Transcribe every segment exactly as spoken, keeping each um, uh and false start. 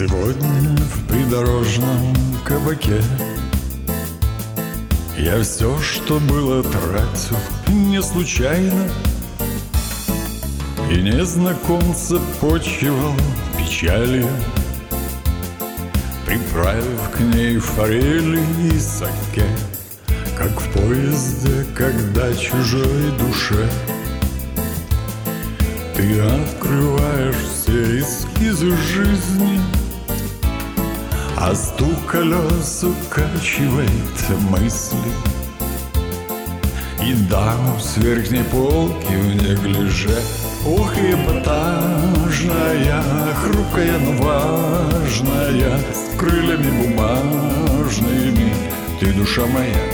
Сегодня в придорожном кабаке я все, что было, тратил не случайно, и незнакомца почивал печалью, приправив к ней форели и саке, как в поезде, когда чужой душе ты открываешь все эскизы жизни, а стук колес укачивает мысли, и даму с верхней полки в неглиже. Ох, эпатажная, хрупкая, но важная, с крыльями бумажными, ты душа моя.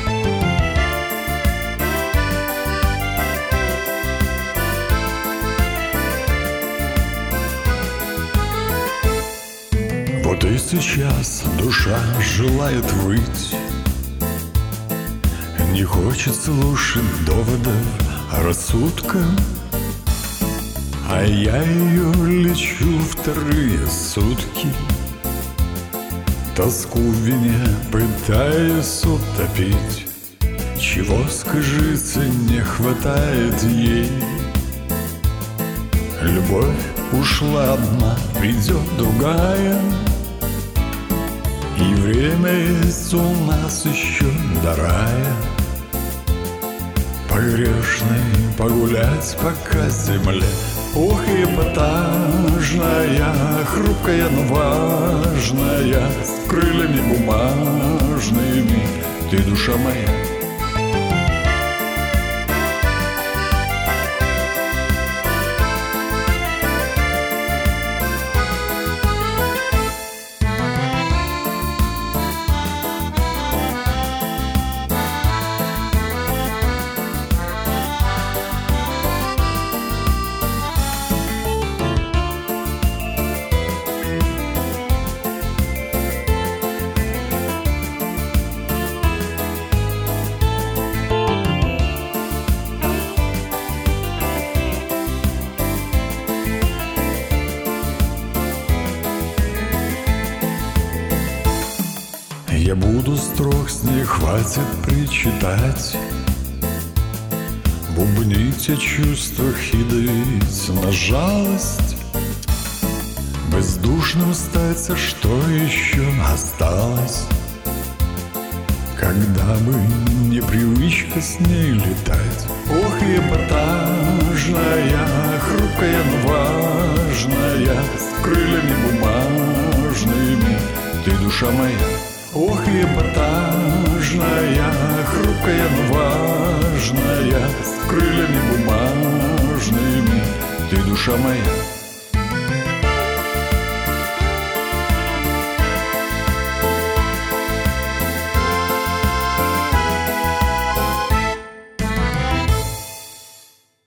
Вот и сейчас душа желает выть, не хочет слушать доводов рассудка, а я ее лечу вторые сутки, тоску в вине пытаюсь утопить. Чего, скажите, не хватает ей? Любовь ушла одна, придет другая, и время есть у нас еще до рая. Погрешный погулять пока земле. Ох, эпатажная, хрупкая, но важная, с крыльями бумажными, ты душа моя. Я буду строг, с ней хватит причитать, бубнить о чувствах и давить на жалость, бездушным стать, а что еще осталось? Когда бы не привычка с ней летать. Ох, эпатажная, хрупкая, но важная, с крыльями бумажными, ты душа моя. Ох, эпатажная, хрупкая, но важная, с крыльями бумажными, ты душа моя.